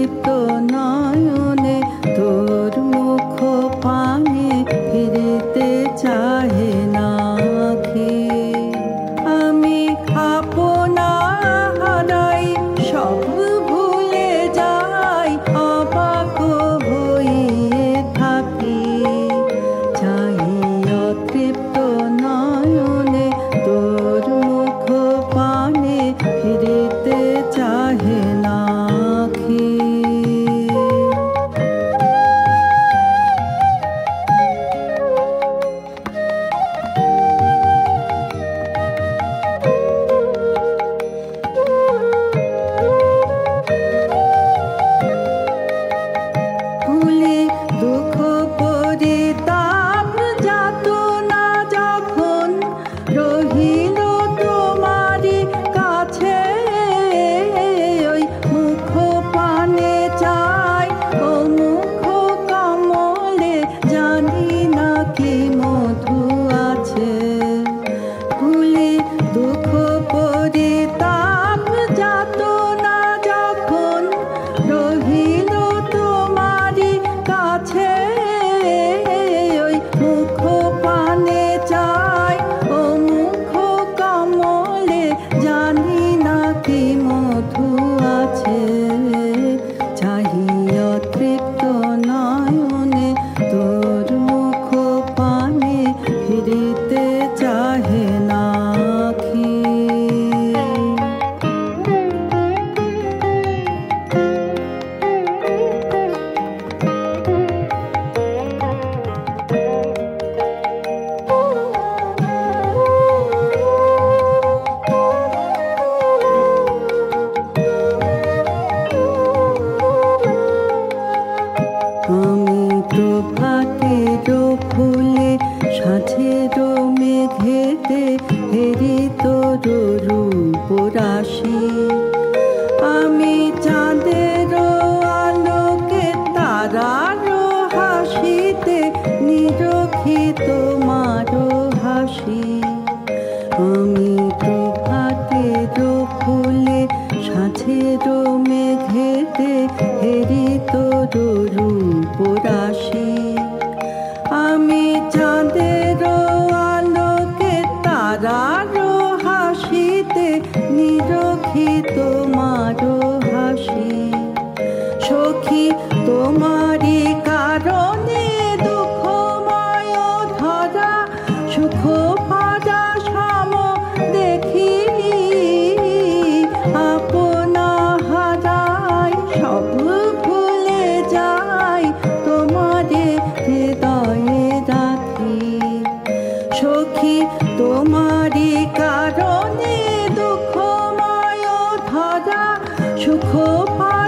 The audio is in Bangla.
অতৃপ্ত নয়নে তোর মুখ পানে ফিরিতে চাহে না আঁখি। আমি আপনা হারাই সব ভুলে যাই, অবাক হইয়ে থাকি। চাই অতৃপ্ত নয়নে তোর মুখ পানে ফিরিতে চাহে না আঁখি। ভুলে দুঃখ পরিতাপ যাতনা যখন রহিল তোমারি কাছে, ওই মুখ পানে চাই ও মুখ কমলে জানি না কি মধু আছে। ভুলে দুঃখ পরিতাপ যাতনা যখন রহিল তোমারি কাছে, ওই মুখ পানে চাই ও মুখ কমলে জানি না কি মধু আছে। চাহি অতৃপ্ত নয়নে তোর মুখ পানে ফিরিতে চাহে না আঁখি। আমি প্রভাতের ফুলে সাঁঝের মেঘেতে হেরি তোর রূপ রাশি। আমি চাঁদের আলোকে তারার হাসিতে নিরখি তোমার হাসি। আমি প্রভাতের ফুলে সাঁঝের মেঘেতে হেরি তোর রূপ রাশি। আমি চাঁদের আলোকে তারার হাসিতে নিরখি তোমার হাসি। সখী তোমারি কারণে দুঃখময় ধরা সুখ ভরা সম দেখি। আপনা হারাই সব ভুলে যাই, তোমারে হৃদয়ে রাখি। সখী তোমারি কারণে দুঃখময় ধরা সুখ